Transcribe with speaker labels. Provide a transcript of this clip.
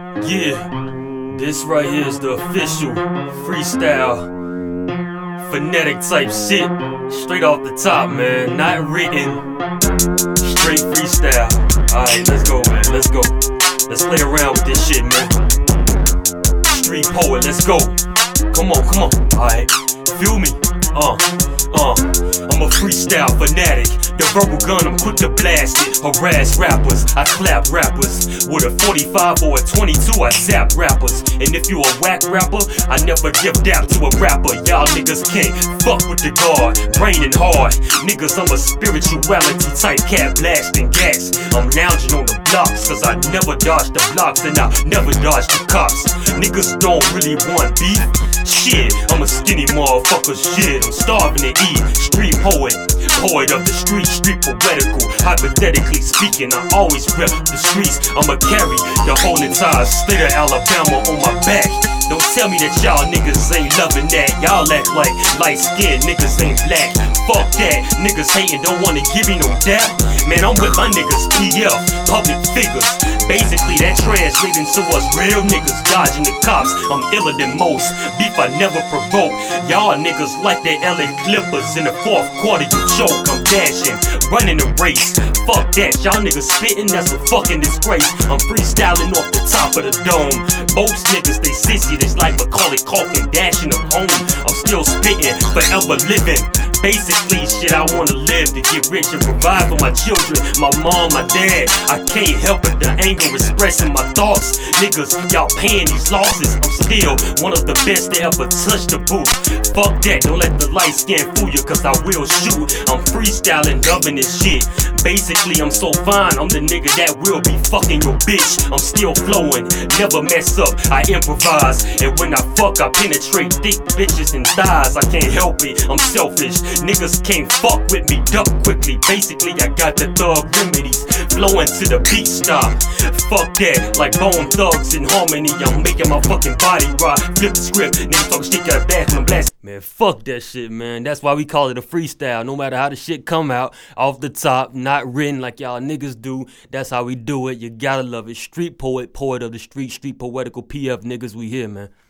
Speaker 1: Yeah, this right here is the official freestyle, phonetic type shit. Straight off the top, man, not written. Straight freestyle. Alright, let's go, man, let's go. Let's play around with this shit, man. Street poet, let's go. Come on, alright, feel me? I'm a freestyle fanatic. The verbal gun, I'm quick to blast it. Harass rappers, I clap rappers. With a 45 or a 22, I zap rappers. And if you a whack rapper, I never give dap to a rapper. Y'all niggas can't fuck with the guard. Raining hard, niggas, I'm a spirituality type cat, blasting gas. I'm lounging on the blocks, cause I never dodge the blocks and I never dodge the cops. Niggas don't really want beef. Shit, I'm a skinny motherfucker, shit, I'm starving to eat. Street poet, poet of the street, street poetical. Hypothetically speaking, I always rep the streets. I'ma carry the whole entire state of Alabama on my back. Don't tell me that y'all niggas ain't loving that. Y'all act like light-skinned niggas ain't black. Fuck that, niggas hating, don't wanna give me no dap. Man, I'm with my niggas, PF, public figures. Basically, that translating to us real niggas dodging the cops. I'm iller than most, beef I never provoke. Y'all niggas like the LA Clippers. In the fourth quarter, you choke, I'm dashing, running the race. Fuck that, y'all niggas spitting, that's a fucking disgrace. I'm freestyling off the top of the dome. Most niggas, they sissy, they like Macaulay Culkin, dashing them home. I'm still spitting, forever living. Basically, shit, I wanna live to get rich and provide for my children, my mom, my dad. I can't help it, the anger expressing my thoughts. Niggas, y'all paying these losses. I'm still one of the best to ever touch the booth. Fuck that, don't let the light skin fool you, cause I will shoot. I'm freestyling, loving this shit. Basically, I'm so fine, I'm the nigga that will be fucking your bitch. I'm still flowing, never mess up, I improvise. And when I fuck, I penetrate thick bitches and thighs. I can't help it, I'm selfish. Niggas can't fuck with me, duck quickly. Basically, I got the thug remedies, flowing to the beat stop. Fuck that, like Bone Thugs in Harmony. I'm making my fucking body rock. Flip the script, niggas talk shit, got a bathroom blast. Man, fuck that shit, man. That's why we call it a freestyle. No matter how the shit come out, off the top, not written like y'all niggas do. That's how we do it. You gotta love it. Street poet, poet of the street, street poetical PF niggas, we here, man.